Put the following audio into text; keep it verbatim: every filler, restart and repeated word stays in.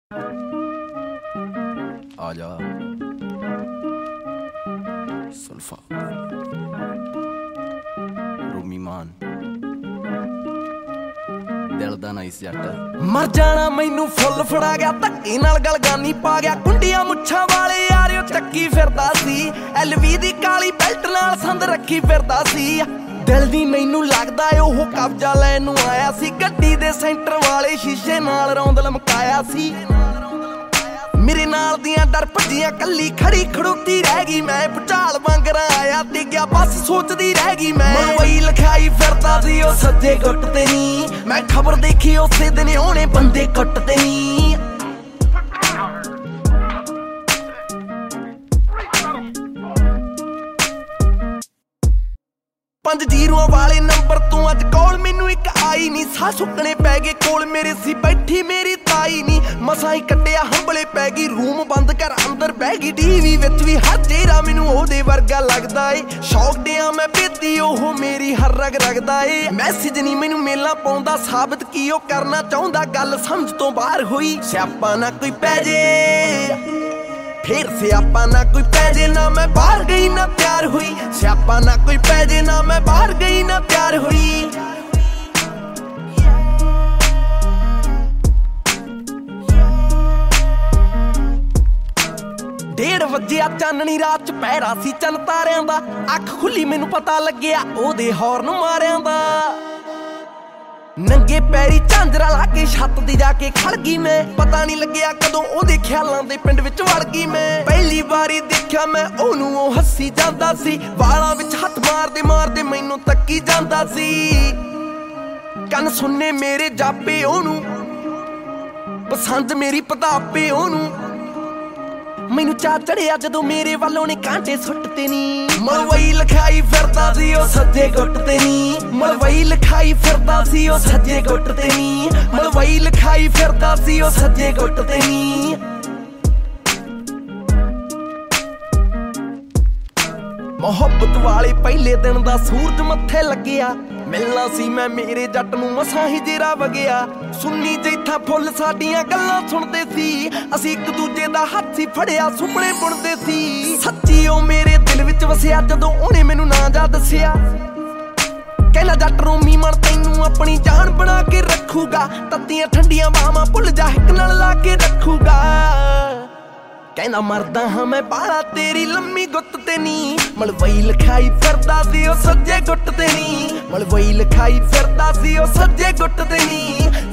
आजा सुल्फा रूमी मान दिल दा नाइस जट मर जाना मैनू फुल फड़ा गया धक्के नाल गलगानी पा गया कुंडियां मुच्छां वाले यारियो चक्की फिरदा सी एलवी दी काली बेल्ट नाल संद रखी फिरदा सी दिल दी मैनू लगदा ओह कब्जा लैन नूं आया सी गड्डी दे सेंटर वाले शीशे नाल रौंद लमकाया सी मेरे नाल दियां डर भज्जियां कल्ली खड़ी खड़ोती रह गई मैं भुचाल वांगर आया डिग्या बस सोचदी रह गई मैं मलवई लिखाई फिरदा सी ओ सज्जे गुट ते नी मैं खबर देखी उसे दिन ओने बंदे कुट ते नी पंज जीरों वाले नंबर तो अज कॉल मैनू एक आई नी साह सुकने पै गए कोल मेरे सी बैठी मेरी ताई नी मसा ही कट्टिया हंबले पै गई रूम बंद कर अंदर बह गई टीवी विच भी हर चेहरा मैनू ओहदे वर्गा लगदा ए शौक दिया मैं बेती ओह मेरी हर रग रगदा ए मैसेज नी मैनू मेला पाउंदा साबित की ओ करना चाहुंदा गल समझ तो बाहर होई स्यापा ना कोई पै जे फिर स्यापा ना कोई पैजे ना मैं बाहर गई ना प्यार हुई स्यापा ना कोई पैजे ना मैं बाहर गई ना प्यार हुई डेढ़ वजिया चाननी रात च पैरा सी चन तारियां दा अख खुली मैनू पता लग्या ओहदे हॉर्न मारियां दा नंगे पैरी झांजरा ला के छत दी जाके खड़ गई मैं पता नहीं लग्या कदों ओहदे ख्यालां दे पिंड विच वड़ गई मैं पहली वारी देखिया मैं ओनू ओ हस्सी जांदा सी वालां विच हत्थ मारदे मारदे मैनू तक्की जांदा सी कन सुनने मेरे जापे ओनू पसंद मेरी पतापे ओनू मैनू चा चढ़िया जदों मेरे वालों ने कांटे सुट्टते नी मलवई लिखाई फिरदा सी ओ सज्जे गुट ते नी मलवई लिखाई फिरदा सी ओ सज्जे गुट ते नी मलवई लिखाई फिरदा सी ओ सज्जे गुट ते नी मोहब्बत वाले पहले दिन दा सूरज मत्थे लग्या मिलना सी मैं मेरे जट नूं मसां ही जेरा वगिया सुन्नी जैथा फुੱਲ साडियां गल्लां सुणदे सी असीं एक दूजे दा हत्थ ही फड़िया सुपने बुणदे सी सच्ची ओ मेरे दिल विच वसिया जदों ओहने मैनू नां जा दस्सिया कहना जट रोमी मन तैनू अपनी जान बना के रखूगा तत्तियां ठंडियां बाहां भुल जा हिक नाल ला के रखूगा कहना मरदा हाँ मैं बाला तेरी लम्मी गुत्त ते नी मलवई लिखाई फिरदा सी ओ सज्जे गुट ते नी मलवई लिखाई फिरदा सी ओ सज्जे गुट ते नी